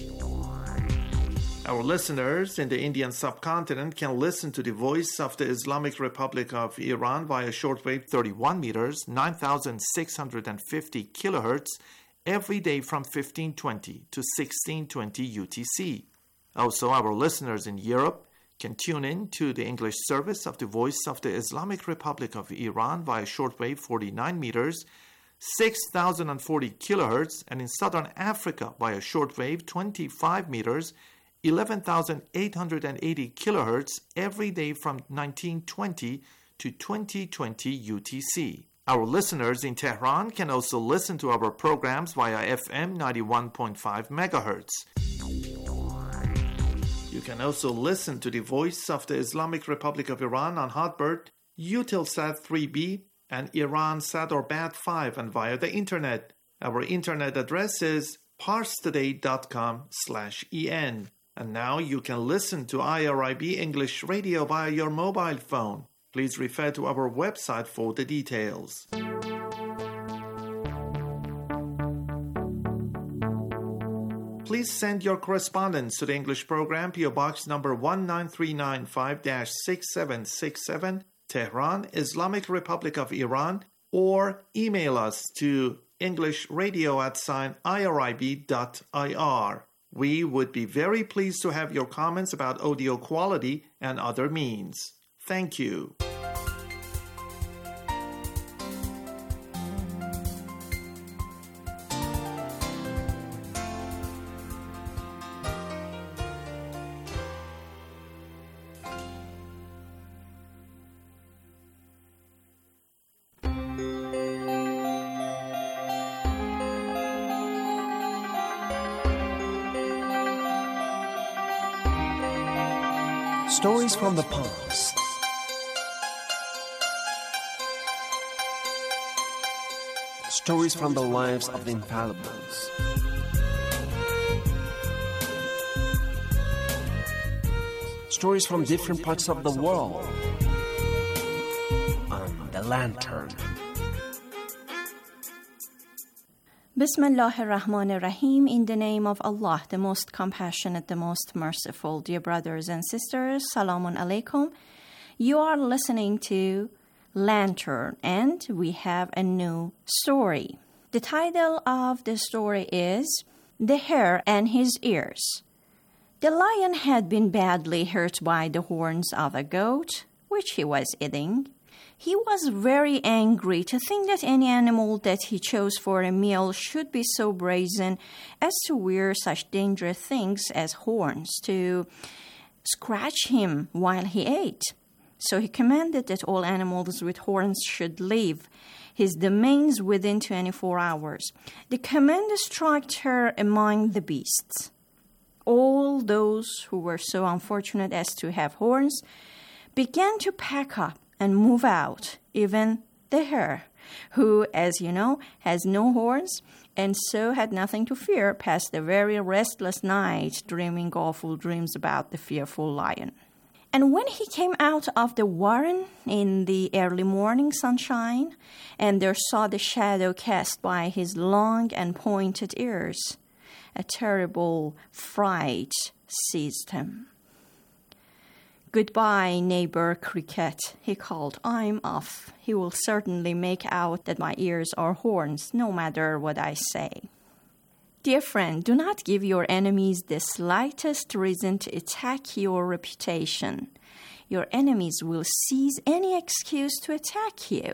F: Our listeners in the Indian subcontinent can listen to the Voice of the Islamic Republic of Iran via shortwave thirty-one meters, nine thousand six hundred fifty kilohertz, every day from fifteen twenty to sixteen twenty U T C. Also, our listeners in Europe can tune in to the English service of the Voice of the Islamic Republic of Iran via shortwave forty-nine meters, six thousand forty kilohertz, and in Southern Africa via shortwave twenty-five meters, eleven thousand eight hundred eighty kilohertz, every day from nineteen twenty to twenty twenty U T C. Our listeners in Tehran can also listen to our programs via F M ninety-one point five megahertz. You can also listen to the Voice of the Islamic Republic of Iran on Hotbird, Eutelsat three B, and Iransat or Bat five, and via the internet. Our internet address is parstoday.com slash en. And now you can listen to I R I B English Radio via your mobile phone. Please refer to our website for the details. Please send your correspondence to the English program, P O Box number one nine three nine five dash six seven six seven, Tehran, Islamic Republic of Iran, or email us to englishradio at sign irib dot ir. We would be very pleased to have your comments about audio quality and other means. Thank you.
G: Stories from the past. Stories from the lives of the infallibles. Stories from different parts of the world. On The Lantern.
X: Bismillah ar-Rahman ar-Rahim. In the name of Allah, the most compassionate, the most merciful. Dear brothers and sisters, Salamun Alaikum. You are listening to Lantern, and we have a new story. The title of the story is The Hare and His Ears. The lion had been badly hurt by the horns of a goat, which he was eating. He was very angry to think that any animal that he chose for a meal should be so brazen as to wear such dangerous things as horns to scratch him while he ate. So he commanded that all animals with horns should leave his domains within twenty-four hours. The command struck terror among the beasts. All those who were so unfortunate as to have horns began to pack up and move out, even the hare, who, as you know, has no horns, and so had nothing to fear, passed a very restless night, dreaming awful dreams about the fearful lion. And when he came out of the warren in the early morning sunshine, and there saw the shadow cast by his long and pointed ears, a terrible fright seized him. "Goodbye, neighbor Cricket," he called. "I'm off. He will certainly make out that my ears are horns, no matter what I say." Dear friend, do not give your enemies the slightest reason to attack your reputation. Your enemies will seize any excuse to attack you.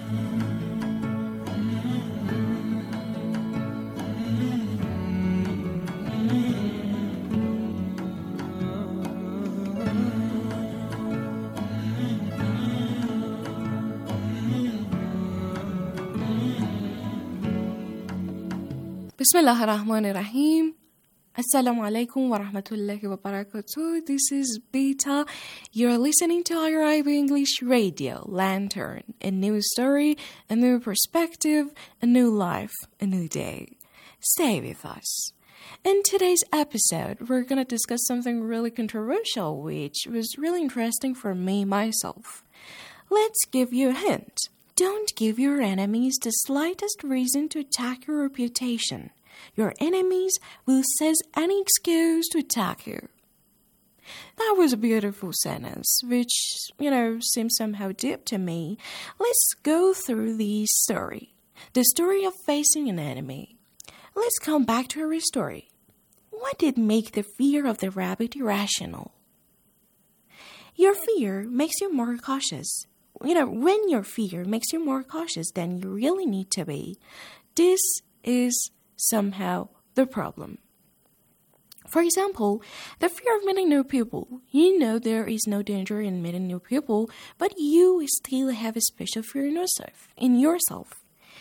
I: بسم الله الرحمن الرحيم. Assalamu alaikum wa rahmatullahi wa barakatuh. This is Beta. You're listening to Arabic English Radio, Lantern. A new story, a new perspective, a new life, a new day. Stay with us. In today's episode, we're going to discuss something really controversial, which was really interesting for me myself. Let's give you a hint. Don't give your enemies the slightest reason to attack your reputation. Your enemies will seize any excuse to attack you. That was a beautiful sentence, which, you know, seems somehow deep to me. Let's go through the story. The story of facing an enemy. Let's come back to our story. What did make the fear of the rabbit irrational? Your fear makes you more cautious. You know, when your fear makes you more cautious than you really need to be, this is somehow the problem. For example, the fear of meeting new people. You know there is no danger in meeting new people, but you still have a special fear in yourself. In yourself.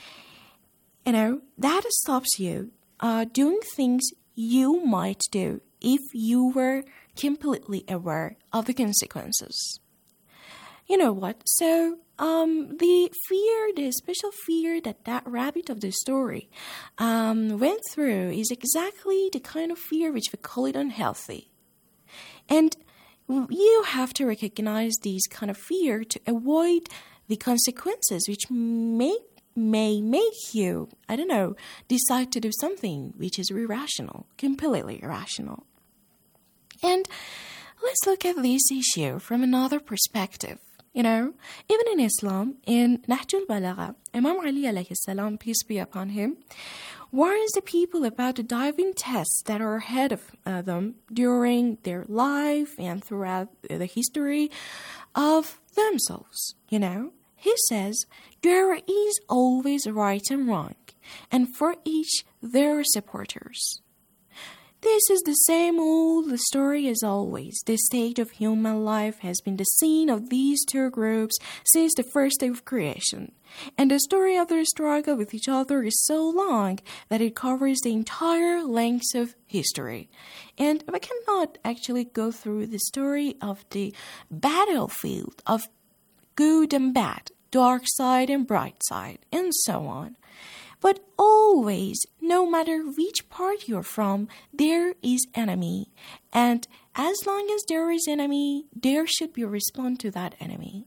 I: You know, that stops you uh, doing things you might do if you were completely aware of the consequences. You know what? So, um, the fear, the special fear that that rabbit of the story um, went through is exactly the kind of fear which we call it unhealthy. And you have to recognize this kind of fear to avoid the consequences which may, may make you, I don't know, decide to do something which is irrational, completely irrational. And let's look at this issue from another perspective. You know, even in Islam, in Nahjul Balagha, Imam Ali alayhi salam, peace be upon him, warns the people about the diving tests that are ahead of uh, them during their life and throughout the history of themselves. You know, he says, there is always right and wrong, and for each there are supporters. This is the same old story as always. The stage of human life has been the scene of these two groups since the first day of creation. And the story of their struggle with each other is so long that it covers the entire length of history. And we cannot actually go through the story of the battlefield of good and bad, dark side and bright side, and so on. But always, no matter which part you're from, there is enemy. And as long as there is enemy, there should be a response to that enemy.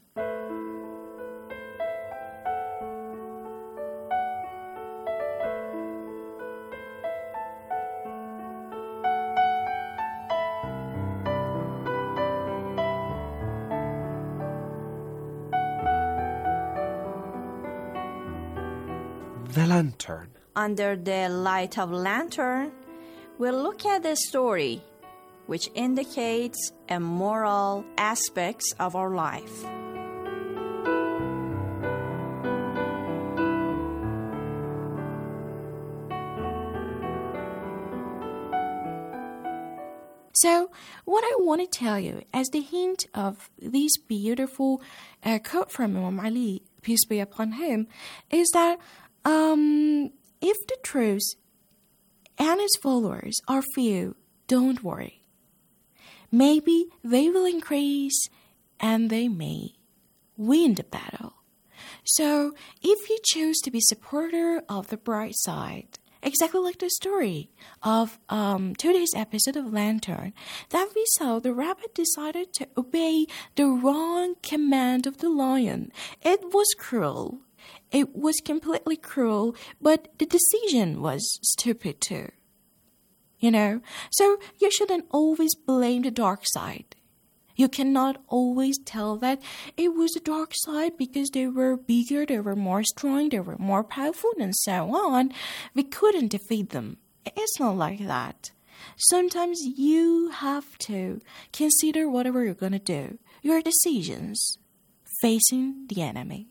G: The lantern.
X: Under the light of lantern, we'll look at the story which indicates a moral aspects of our life.
I: So, what I want to tell you, as the hint of this beautiful uh, quote from Imam Ali, peace be upon him, is that um, if the troops and his followers are few, don't worry. Maybe they will increase and they may win the battle. So, if you choose to be supporter of the bright side, exactly like the story of um, today's episode of Lantern, that we saw the rabbit decided to obey the wrong command of the lion. It was cruel. It was completely cruel, but the decision was stupid too. You know? So you shouldn't always blame the dark side. You cannot always tell that it was the dark side because they were bigger, they were more strong, they were more powerful, and so on. We couldn't defeat them. It's not like that. Sometimes you have to consider whatever you're going to do, your decisions, facing the enemy.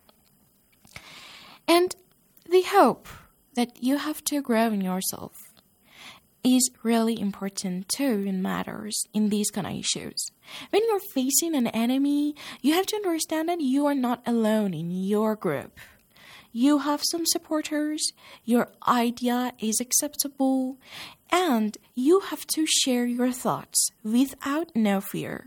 I: And the hope that you have to grow in yourself is really important too and matters in these kind of issues. When you're facing an enemy, you have to understand that you are not alone in your group. You have some supporters, your idea is acceptable, and you have to share your thoughts without no fear.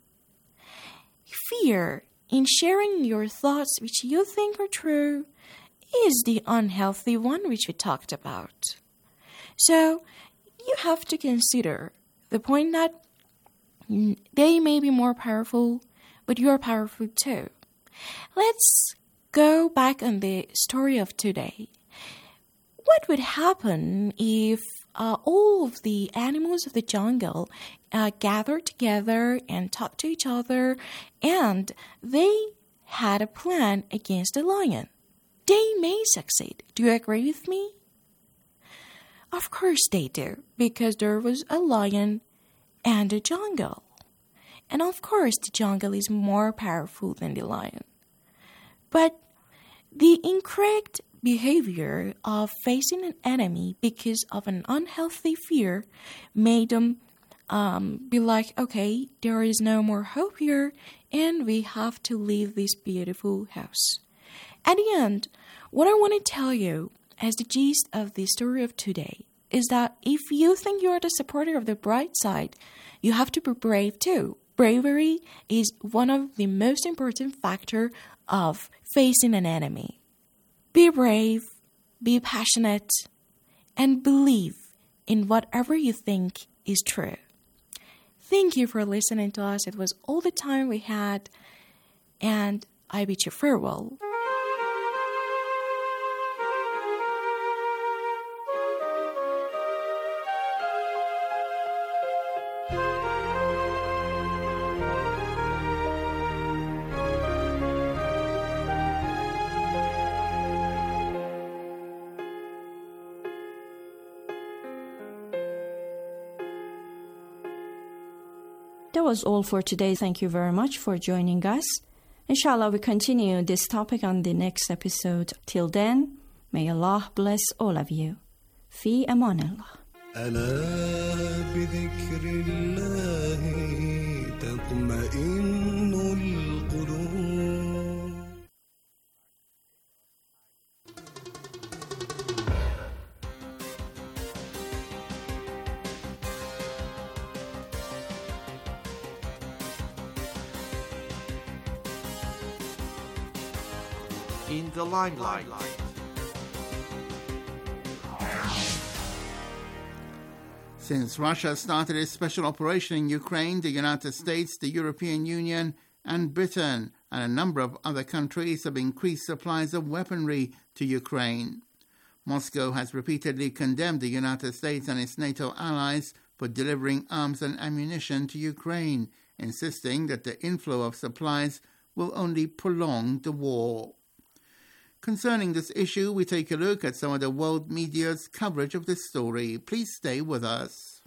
I: Fear in sharing your thoughts which you think are true is the unhealthy one which we talked about. So, you have to consider the point that they may be more powerful, but you are powerful too. Let's go back on the story of today. What would happen if uh, all of the animals of the jungle uh, gathered together and talked to each other and they had a plan against the lion? They may succeed. Do you agree with me? Of course they do, because there was a lion and a jungle. And of course the jungle is more powerful than the lion. But the incorrect behavior of facing an enemy because of an unhealthy fear made them um, be like, okay, there is no more hope here and we have to leave this beautiful house. At the end, what I want to tell you as the gist of the story of today is that if you think you are the supporter of the bright side, you have to be brave too. Bravery is one of the most important factors of facing an enemy. Be brave, be passionate, and believe in whatever you think is true. Thank you for listening to us. It was all the time we had, and I bid you farewell.
X: That was all for today. Thank you very much for joining us. Inshallah, we continue this topic on the next episode. Till then, may Allah bless all of you. Fi amanillah.
J: ألا بذكر الله تطمئن القلوب.
F: In the limelight.
K: Since Russia started its special operation in Ukraine, the United States, the European Union, and Britain, and a number of other countries have increased supplies of weaponry to Ukraine. Moscow has repeatedly condemned the United States and its NATO allies for delivering arms and ammunition to Ukraine, insisting that the inflow of supplies will only prolong the war. Concerning this issue, we take a look at some of the world media's coverage of this story. Please stay with us.